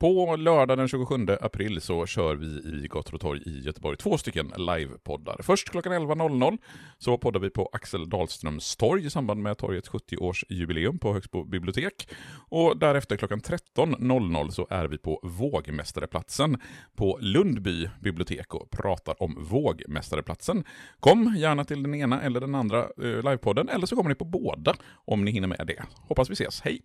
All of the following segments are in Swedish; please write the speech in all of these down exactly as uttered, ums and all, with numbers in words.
På lördag den tjugosjunde april så kör vi i Gator och torg i Göteborg två stycken livepoddar. Först klockan elva noll noll så poddar vi på Axel Dahlströms torg i samband med torgets sjuttio-årsjubileum på Högsbo bibliotek. Och därefter klockan tretton noll noll så är vi på Vågmästareplatsen på Lundby bibliotek och pratar om Vågmästareplatsen. Kom gärna till den ena eller den andra eh, livepodden, eller så kommer ni på båda om ni hinner med det. Hoppas vi ses. Hej!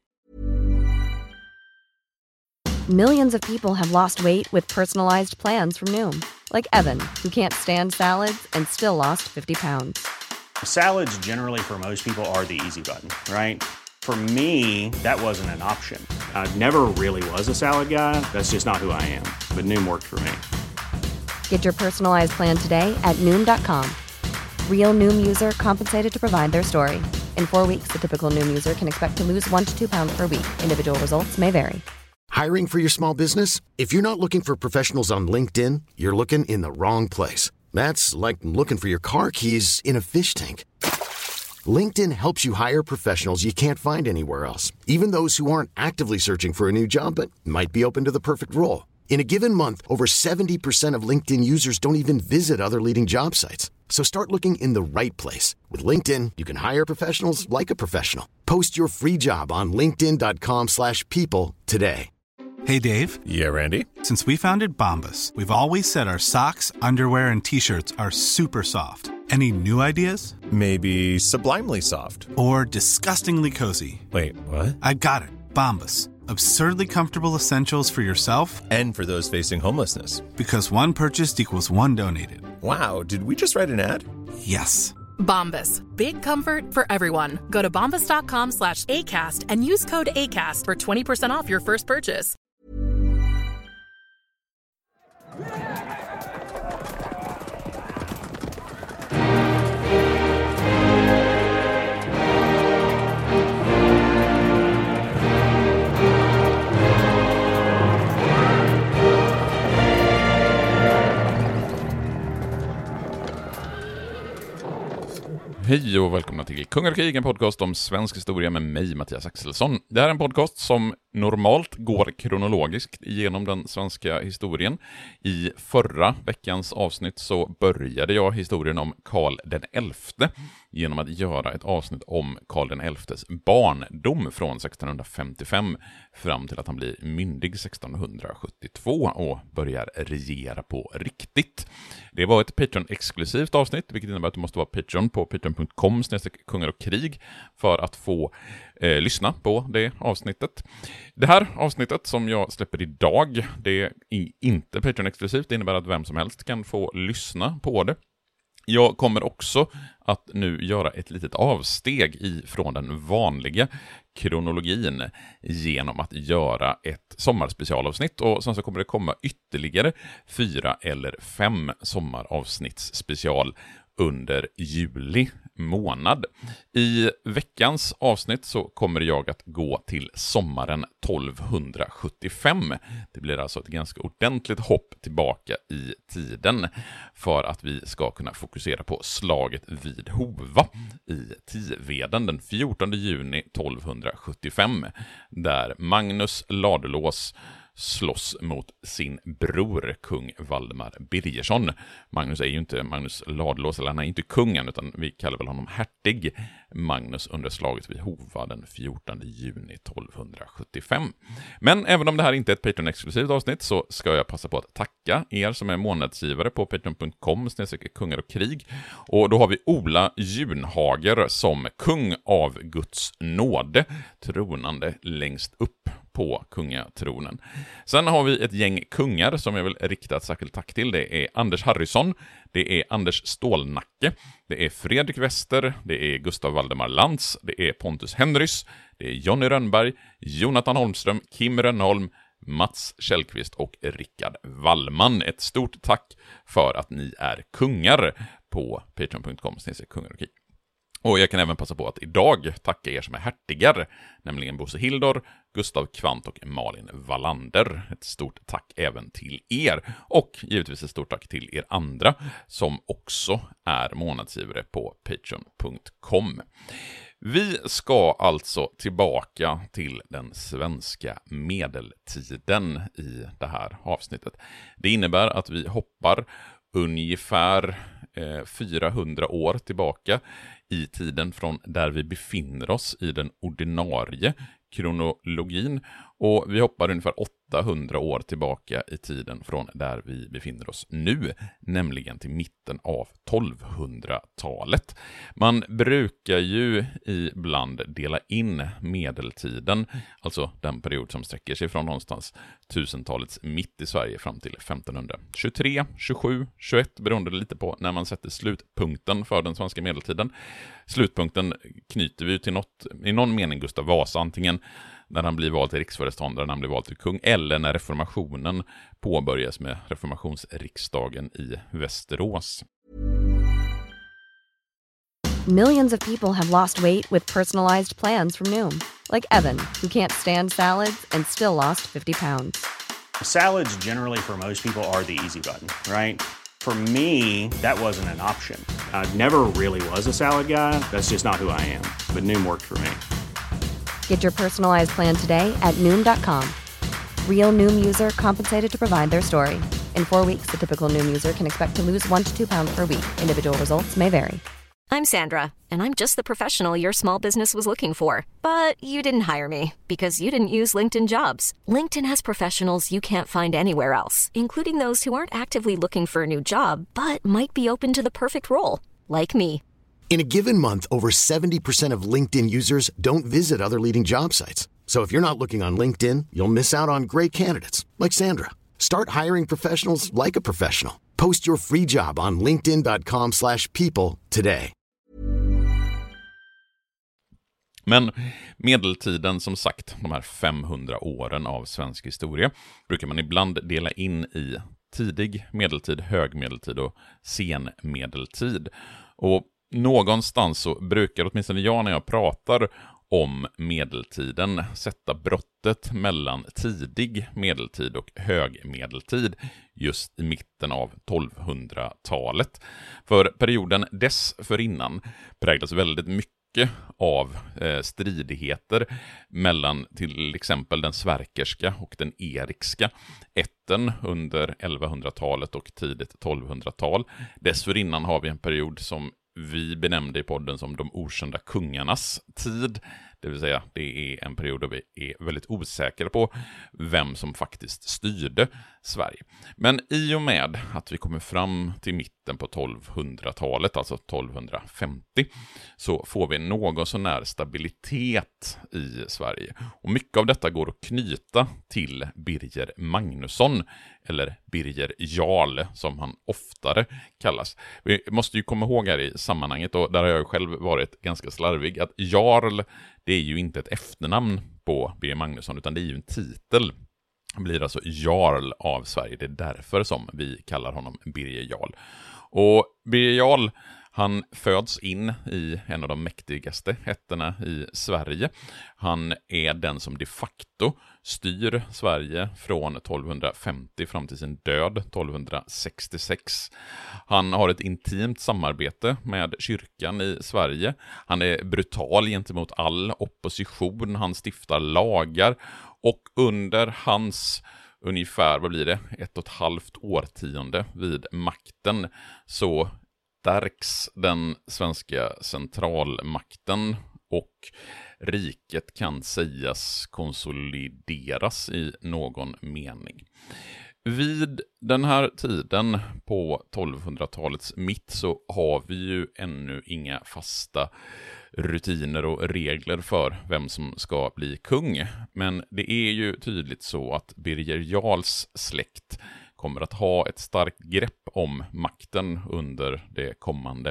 Millions of people have lost weight with personalized plans from Noom. Like Evan, who can't stand salads and still lost fifty pounds. Salads generally for most people are the easy button, right? For me, that wasn't an option. I never really was a salad guy. That's just not who I am. But Noom worked for me. Get your personalized plan today at Noom dot com. Real Noom user compensated to provide their story. In four weeks, the typical Noom user can expect to lose one to two pounds per week. Individual results may vary. Hiring for your small business? If you're not looking for professionals on LinkedIn, you're looking in the wrong place. That's like looking for your car keys in a fish tank. LinkedIn helps you hire professionals you can't find anywhere else, even those who aren't actively searching for a new job but might be open to the perfect role. In a given month, over seventy percent of LinkedIn users don't even visit other leading job sites. So start looking in the right place. With LinkedIn, you can hire professionals like a professional. Post your free job on linkedin dot com slash people today. Hey, Dave. Yeah, Randy. Since we founded Bombas, we've always said our socks, underwear, and T-shirts are super soft. Any new ideas? Maybe sublimely soft. Or disgustingly cozy. Wait, what? I got it. Bombas. Absurdly comfortable essentials for yourself and for those facing homelessness. Because one purchased equals one donated. Wow, did we just write an ad? Yes. Bombas. Big comfort for everyone. Go to bombas dot com slash ACAST and use code ACAST for twenty percent off your first purchase. Hej och välkomna till Kungar och krig, en podcast om svensk historia med mig, Mattias Axelsson. Det här är en podcast som normalt går kronologiskt genom den svenska historien. I förra veckans avsnitt så började jag historien om Karl den elfte genom att göra ett avsnitt om Karl den elftes barndom från sextonhundrafemtiofem fram till att han blir myndig sextonhundrasjuttiotvå och börjar regera på riktigt. Det var ett Patreon-exklusivt avsnitt, vilket innebär att du måste vara Patreon på patreon dot com slash kungar och krig för att få eh, lyssna på det avsnittet. Det här avsnittet som jag släpper idag, det är inte Patreon-exklusivt. Det innebär att vem som helst kan få lyssna på det. Jag kommer också att nu göra ett litet avsteg ifrån den vanliga kronologin genom att göra ett sommarspecialavsnitt, och sen så kommer det komma ytterligare fyra eller fem sommaravsnittsspecial under juli månad. I veckans avsnitt så kommer jag att gå till sommaren tolvhundrasjuttiofem. Det blir alltså ett ganska ordentligt hopp tillbaka i tiden för att vi ska kunna fokusera på slaget vid Hova i Tiveden den fjortonde juni tolvhundrasjuttiofem, där Magnus Ladulås slåss mot sin bror, kung Valdemar Birgersson. Magnus är ju inte Magnus Ladulås, eller han är inte kungen, utan vi kallar väl honom hertig Magnus under slaget vid Hova den fjortonde juni tolvhundrasjuttiofem. Men även om det här inte är ett Patreon-exklusivt avsnitt så ska jag passa på att tacka er som är månadsgivare på patreon dot com slash kungar och krig. Och då har vi Ola Junhager som kung av Guds nåde, tronande längst upp på kungatronen. Sen har vi ett gäng kungar som jag vill rikta ett särskilt tack till. Det är Anders Harrison, det är Anders Stålnacke, det är Fredrik Wester, det är Gustav Valdemar Lantz, det är Pontus Henrys, det är Jonny Rönnberg, Jonathan Holmström, Kim Rönnholm, Mats Källqvist och Rickard Wallman. Ett stort tack för att ni är kungar på patreon dot com slash kungar och krig. Och jag kan även passa på att idag tacka er som är hertigar, nämligen Bosse Hildor, Gustav Kvant och Malin Wallander. Ett stort tack även till er, och givetvis ett stort tack till er andra som också är månadsgivare på patreon dot com. Vi ska alltså tillbaka till den svenska medeltiden i det här avsnittet. Det innebär att vi hoppar ungefär eh, fyrahundra år tillbaka i tiden från där vi befinner oss i den ordinarie kronologin, och vi hoppar ungefär åttahundra år tillbaka i tiden från där vi befinner oss nu, nämligen till mitten av tolvhundratalet. Man brukar ju ibland dela in medeltiden, alltså den period som sträcker sig från någonstans tusentalets mitt i Sverige fram till femtonhundratjugotre, tjugosju, tjugoett, beroende lite på när man sätter slutpunkten för den svenska medeltiden. Slutpunkten knyter vi till något, i någon mening Gustav Vasa, antingen när han blir vald till riksföreståndare, när han blir vald till kung, eller när reformationen påbörjas med reformationsriksdagen i Västerås. Millions of people have lost weight with personalized plans from Noom. Like Evan, who can't stand salads and still lost fifty pounds. Salads generally for most people are the easy button, right? For me, that wasn't an option. I never really was a salad guy. That's just not who I am. But Noom worked for me. Get your personalized plan today at Noom dot com. Real Noom user compensated to provide their story. In four weeks, the typical Noom user can expect to lose one to two pounds per week. Individual results may vary. I'm Sandra, and I'm just the professional your small business was looking for. But you didn't hire me because you didn't use LinkedIn Jobs. LinkedIn has professionals you can't find anywhere else, including those who aren't actively looking for a new job, but might be open to the perfect role, like me. In a given month, over seventy percent of LinkedIn users don't visit other leading job sites. So if you're not looking on LinkedIn, you'll miss out on great candidates like Sandra. Start hiring professionals like a professional. Post your free job on linkedin dot com slash people today. Men medeltiden, som sagt, de här femhundra åren av svensk historia, brukar man ibland dela in i tidig medeltid, högmedeltid och senmedeltid. Och någonstans så brukar åtminstone jag, när jag pratar om medeltiden, sätta brottet mellan tidig medeltid och högmedeltid just i mitten av tolvhundratalet. För perioden dessförinnan präglas väldigt mycket av eh, stridigheter mellan till exempel den sverkerska och den erikska ätten under elvahundratalet och tidigt tolvhundratal. Dessförinnan har vi en period som vi benämnde i podden som de okända kungarnas tid. Det vill säga, det är en period då vi är väldigt osäkra på vem som faktiskt styrde Sverige. Men i och med att vi kommer fram till mitten på tolvhundratalet, alltså tolvhundrafemtio, så får vi någon sån här stabilitet i Sverige. Och mycket av detta går att knyta till Birger Magnusson, eller Birger Jarl som han oftare kallas. Vi måste ju komma ihåg här i sammanhanget, och där har jag själv varit ganska slarvig, att Jarl, det är ju inte ett efternamn på Birger Magnusson, utan det är ju en titel. Han blir alltså Jarl av Sverige. Det är därför som vi kallar honom Birger Jarl. Och Birger Jarl, han föds in i en av de mäktigaste ätterna i Sverige. Han är den som de facto styr Sverige från tolvhundrafemtio fram till sin död tolvhundrasextiosex. Han har ett intimt samarbete med kyrkan i Sverige. Han är brutal gentemot all opposition. Han stiftar lagar, och under hans ungefär, vad blir det, ett och ett halvt årtionde vid makten så stärks den svenska centralmakten, och riket kan sägas konsolideras i någon mening. Vid den här tiden på tolvhundratalets mitt så har vi ju ännu inga fasta rutiner och regler för vem som ska bli kung. Men det är ju tydligt så att Birger Jarls släkt kommer att ha ett starkt grepp om makten under det kommande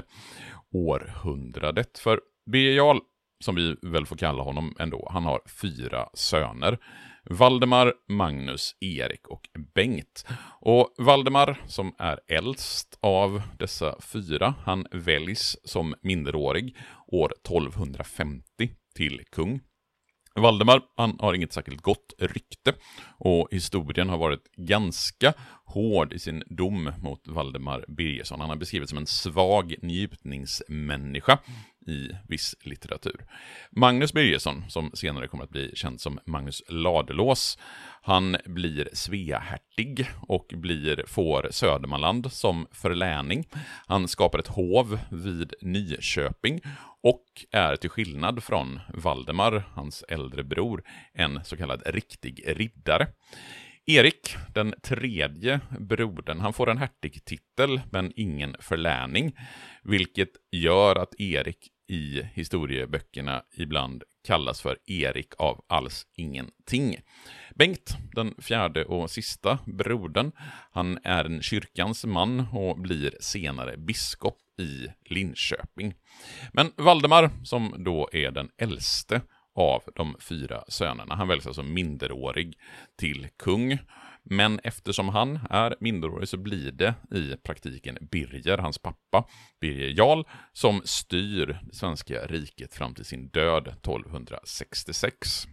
århundradet. För Birger Jarl, som vi väl får kalla honom ändå, han har fyra söner: Valdemar, Magnus, Erik och Bengt. Och Valdemar, som är äldst av dessa fyra, han väljs som minderårig år tolvhundrafemtio till kung. Valdemar, han har inget särskilt gott rykte, och historien har varit ganska hård i sin dom mot Valdemar Birgersson. Han har beskrivits som en svag njutningsmänniska i viss litteratur. Magnus Birgersson, som senare kommer att bli känd som Magnus Ladulås, han blir sveahertig och blir får Södermanland som förläning. Han skapar ett hov vid Nyköping och är till skillnad från Valdemar, hans äldre bror, en så kallad riktig riddare. Erik, den tredje brodern, han får en hertigtitel men ingen förläning, vilket gör att Erik i historieböckerna ibland kallas för Erik av alls ingenting. Bengt, den fjärde och sista brodern, han är en kyrkans man och blir senare biskop i Linköping. Men Valdemar, som då är den äldste av de fyra sönerna, han väljs alltså minderårig till kung. Men eftersom han är minderårig så blir det i praktiken Birger, hans pappa, Birger Jarl, som styr det svenska riket fram till sin död tolvhundrasextiosex.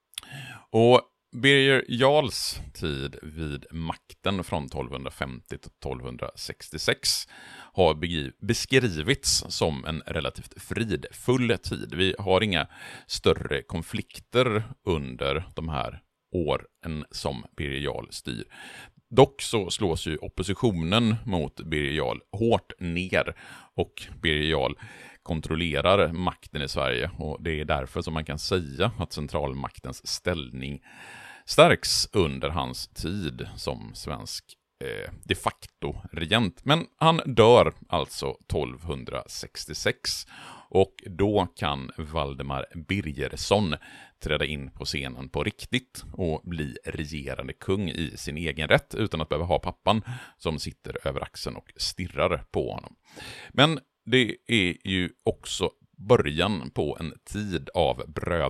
Och Birger Jarls tid vid makten från tolvhundrafemtio till tolvhundrasextiosex har beskrivits som en relativt fridfull tid. Vi har inga större konflikter under de här åren som Birger Jarl styr. Dock så slås ju oppositionen mot Birger Jarl hårt ner och Birger Jarl kontrollerar makten i Sverige, och det är därför som man kan säga att centralmaktens ställning stärks under hans tid som svensk eh, de facto regent. Men han dör alltså tolvhundrasextiosex, och då kan Valdemar Birgersson träda in på scenen på riktigt och bli regerande kung i sin egen rätt utan att behöva ha pappan som sitter över axeln och stirrar på honom. Men det är ju också början på en tid av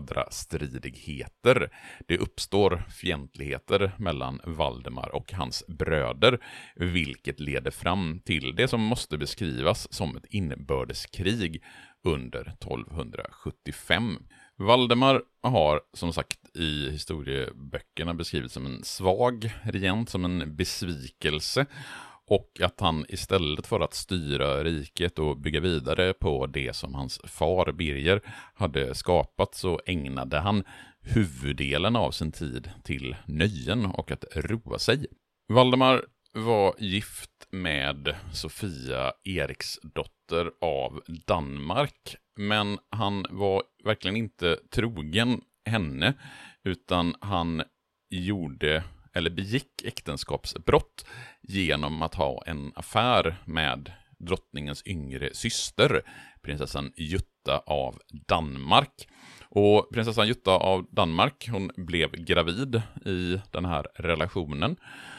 brödrastridigheter. Det uppstår fientligheter mellan Valdemar och hans bröder, vilket leder fram till det som måste beskrivas som ett inbördeskrig under tolvhundrasjuttiofem. Valdemar har som sagt i historieböckerna beskrivits som en svag regent, som en besvikelse, och att han istället för att styra riket och bygga vidare på det som hans far Birger hade skapat, så ägnade han huvuddelen av sin tid till nöjen och att roa sig. Valdemar var gift med Sofia Eriksdotter av Danmark, men han var verkligen inte trogen henne, utan han gjorde eller begick äktenskapsbrott genom att ha en affär med drottningens yngre syster, prinsessan Jutta av Danmark. Och prinsessan Jutta av Danmark, hon blev gravid i den här relationen,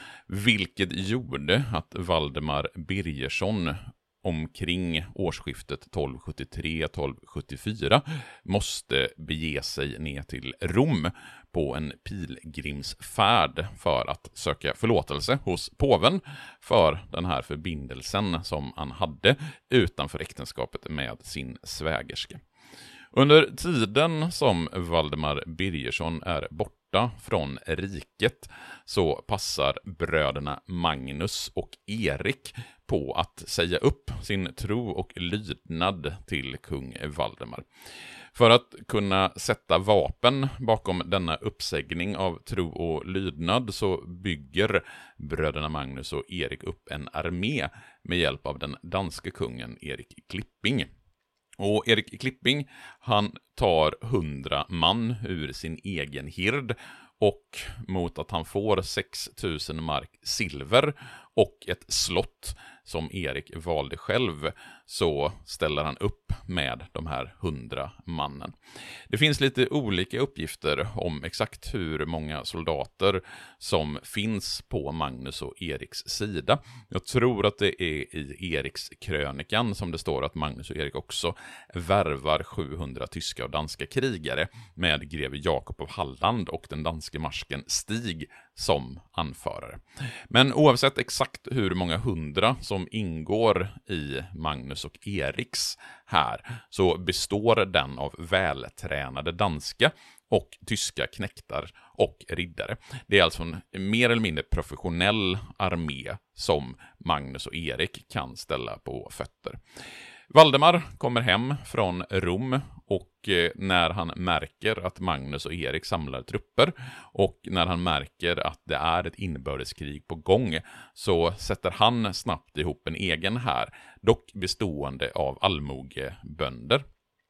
vilket gjorde att Valdemar Birgersson omkring årsskiftet tolvhundrasjuttiotre tolvhundrasjuttiofyra måste bege sig ner till Rom på en pilgrimsfärd för att söka förlåtelse hos påven för den här förbindelsen som han hade utanför äktenskapet med sin svägerska. Under tiden som Valdemar Birgersson är borta från riket så passar bröderna Magnus och Erik på att säga upp sin tro och lydnad till kung Valdemar. För att kunna sätta vapen bakom denna uppsägning av tro och lydnad så bygger bröderna Magnus och Erik upp en armé med hjälp av den danske kungen Erik Klipping. Och Erik Klipping, han tar hundra man ur sin egen hird, och mot att han får sex tusen mark silver och ett slott som Erik valde själv, så ställer han upp med de här hundra mannen. Det finns lite olika uppgifter om exakt hur många soldater som finns på Magnus och Eriks sida. Jag tror att det är i Eriks krönikan som det står att Magnus och Erik också värvar sjuhundra tyska och danska krigare med greve Jakob av Halland och den danske marsken Stig som anförare. Men oavsett exakt hur många hundra som ingår i Magnus och Eriks här, så består den av vältränade danska och tyska knektar och riddare. Det är alltså en mer eller mindre professionell armé som Magnus och Erik kan ställa på fötter. Valdemar kommer hem från Rom och när han märker att Magnus och Erik samlar trupper och när han märker att det är ett inbördeskrig på gång så sätter han snabbt ihop en egen här, dock bestående av allmogebönder.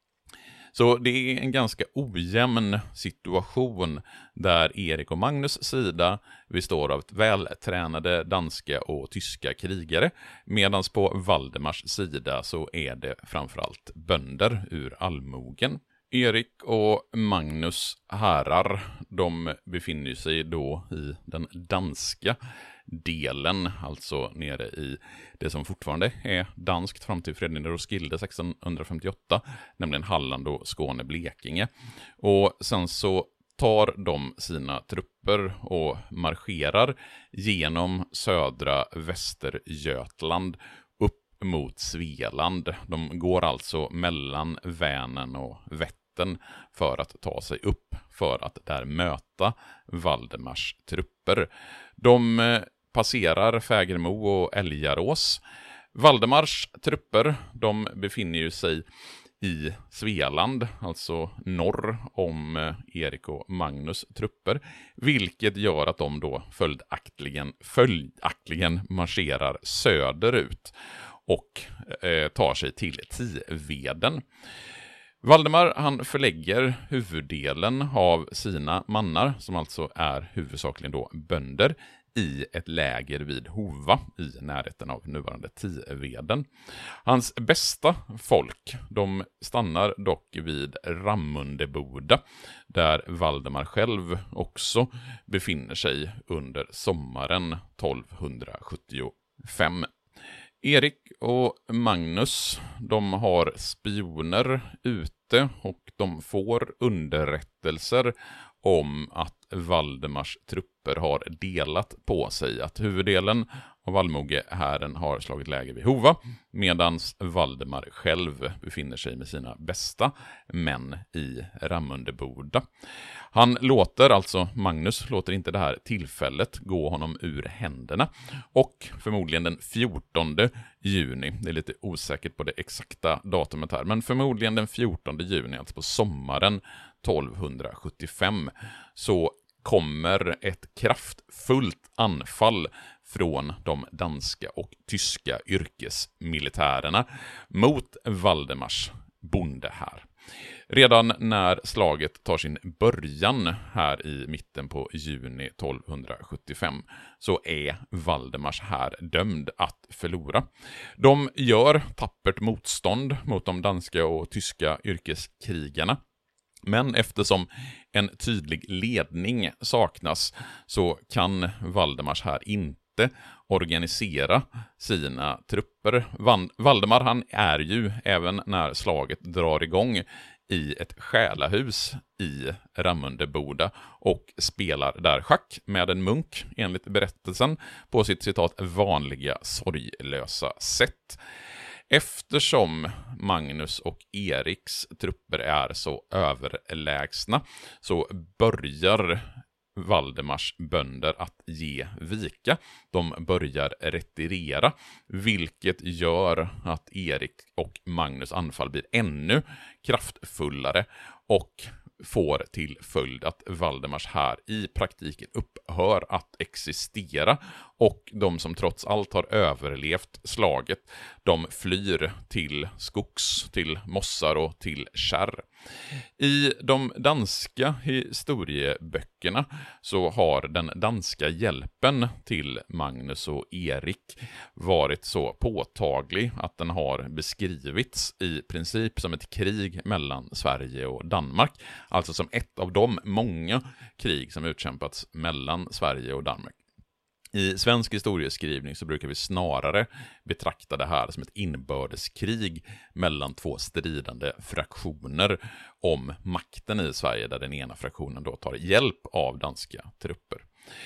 Så det är en ganska ojämn situation där Erik och Magnus sida består av vältränade danska och tyska krigare, medan på Valdemars sida så är det framförallt bönder ur allmogen. Erik och Magnus herrar, de befinner sig då i den danska delen, alltså nere i det som fortfarande är danskt fram till freden i Roskilde sextonhundrafemtioåtta, nämligen Halland och Skåne, Blekinge. Och sen så tar de sina trupper och marscherar genom södra Västergötland upp mot Svealand. De går alltså mellan Vänern och Vättern för att ta sig upp för att där möta Valdemars trupper. De passerar Fägermo och Älgarås. Valdemars trupper, de befinner ju sig i Svealand, alltså norr om Erik och Magnus trupper, vilket gör att de då följaktligen, följaktligen marscherar söderut och eh, tar sig till Tiveden. Valdemar, han förlägger huvuddelen av sina mannar, som alltså är huvudsakligen då bönder, i ett läger vid Hova i närheten av nuvarande Tiveden. Hans bästa folk, de stannar dock vid Ramundeboda, där Valdemar själv också befinner sig under sommaren tolvhundrasjuttiofem. Erik och Magnus, de har spioner ute och de får underrättelser om att Valdemars trupper har delat på sig, att huvuddelen av allmogehären har slagit läger vid Hova, medan Valdemar själv befinner sig med sina bästa män i Ramundeboda. Han låter, alltså Magnus låter inte det här tillfället gå honom ur händerna, och förmodligen den fjortonde juni, det är lite osäkert på det exakta datumet här, men förmodligen den fjortonde juni, alltså på sommaren tolvhundrasjuttiofem, så kommer ett kraftfullt anfall från de danska och tyska yrkesmilitärerna mot Valdemars bonde här. Redan när slaget tar sin början här i mitten på juni tolvhundrasjuttiofem så är Valdemars här dömd att förlora. De gör tappert motstånd mot de danska och tyska yrkeskrigarna. Men eftersom en tydlig ledning saknas så kan Valdemars här inte organisera sina trupper. Valdemar, han är ju, även när slaget drar igång, i ett själahus i Ramundeboda och spelar där schack med en munk, enligt berättelsen, på sitt citat vanliga sorglösa sätt. Eftersom Magnus och Eriks trupper är så överlägsna så börjar Valdemars bönder att ge vika. De börjar retirera, vilket gör att Erik och Magnus anfall blir ännu kraftfullare och får till följd att Valdemars här i praktiken upphör att existera, och de som trots allt har överlevt slaget, de flyr till skogs, till mossar och till kärr. I de danska historieböckerna så har den danska hjälpen till Magnus och Erik varit så påtaglig att den har beskrivits i princip som ett krig mellan Sverige och Danmark, alltså som ett av de många krig som utkämpats mellan Sverige och Danmark. I svensk historieskrivning så brukar vi snarare betrakta det här som ett inbördeskrig mellan två stridande fraktioner om makten i Sverige, där den ena fraktionen då tar hjälp av danska trupper.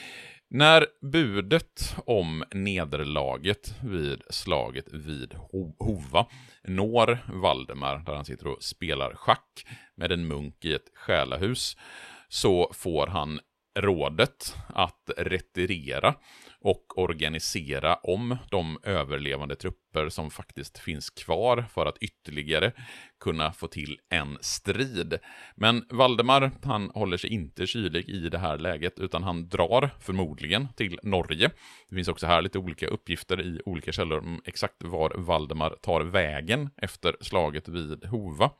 När budet om nederlaget vid slaget vid Hova når Valdemar, där han sitter och spelar schack med en munk i ett själahus, så får han rådet att retirera och organisera om de överlevande trupper som faktiskt finns kvar för att ytterligare kunna få till en strid. Men Valdemar, han håller sig inte kylig i det här läget utan han drar förmodligen till Norge. Det finns också här lite olika uppgifter i olika källor om exakt var Valdemar tar vägen efter slaget vid Hova.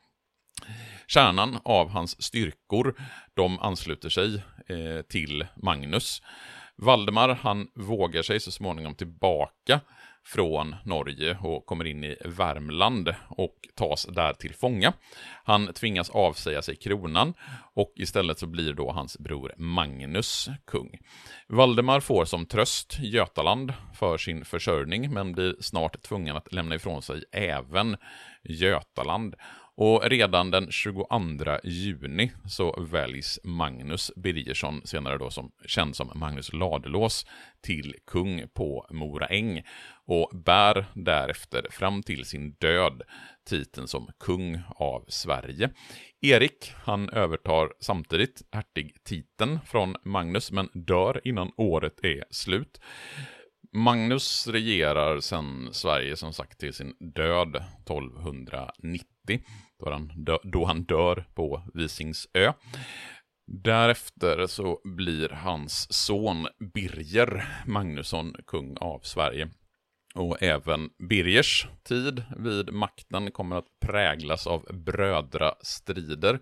Kärnan av hans styrkor, de ansluter sig eh, till Magnus. Valdemar, han vågar sig så småningom tillbaka från Norge och kommer in i Värmland och tas där till fånga. Han tvingas avsäga sig kronan och istället så blir då hans bror Magnus kung. Valdemar får som tröst Götaland för sin försörjning men blir snart tvungen att lämna ifrån sig även Götaland. Och redan den tjugoandra juni så väljs Magnus Birgersson, senare då som känd som Magnus Ladulås, till kung på Mora Äng och bär därefter fram till sin död titeln som kung av Sverige. Erik, han övertar samtidigt hertigtiteln från Magnus men dör innan året är slut. Magnus regerar sedan Sverige som sagt till sin död tolvhundranittio, då han, dö- då han dör på Visingsö. Därefter så blir hans son Birger Magnusson kung av Sverige. Och även Birgers tid vid makten kommer att präglas av brödrastrider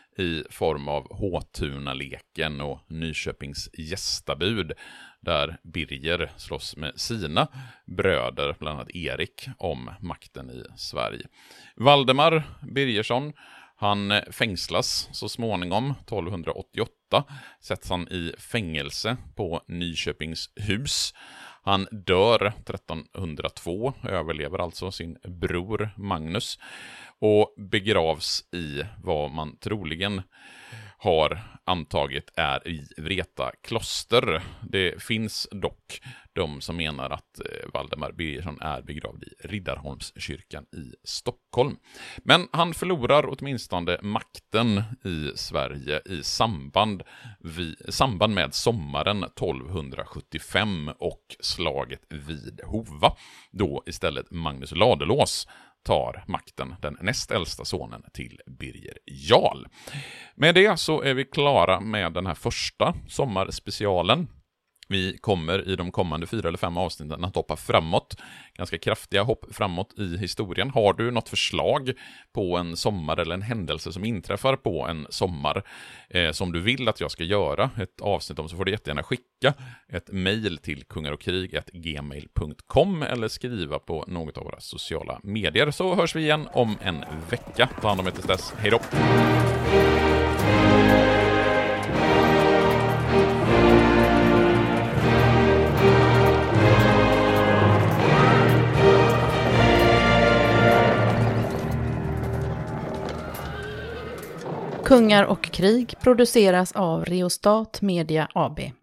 i form av Håtunaleken och Nyköpings gästabud, där Birger slåss med sina bröder, bland annat Erik, om makten i Sverige. Valdemar Birgersson, han fängslas så småningom, tolvhundraåttioåtta, sätts han i fängelse på Nyköpings hus. Han dör trettonhundratvå, överlever alltså sin bror Magnus och begravs i vad man troligen har antagit är i Vreta kloster. Det finns dock de som menar att Valdemar Birgersson är begravd i Riddarholmskyrkan i Stockholm. Men han förlorar åtminstone makten i Sverige i samband, vid, samband med sommaren tolvhundrasjuttiofem och slaget vid Hova, då istället Magnus Ladulås tar makten, den näst äldsta sonen till Birger Jarl. Med det så är vi klara med den här första sommarspecialen. Vi kommer i de kommande fyra eller fem avsnitten att hoppa framåt. Ganska kraftiga hopp framåt i historien. Har du något förslag på en sommar eller en händelse som inträffar på en sommar eh, som du vill att jag ska göra ett avsnitt om, så får du jättegärna skicka ett mejl till kungarokrig at gmail punkt com eller skriva på något av våra sociala medier, så hörs vi igen om en vecka. Ta hand om er tills dess. Hej då! Kungar och krig produceras av Reostat Media A B.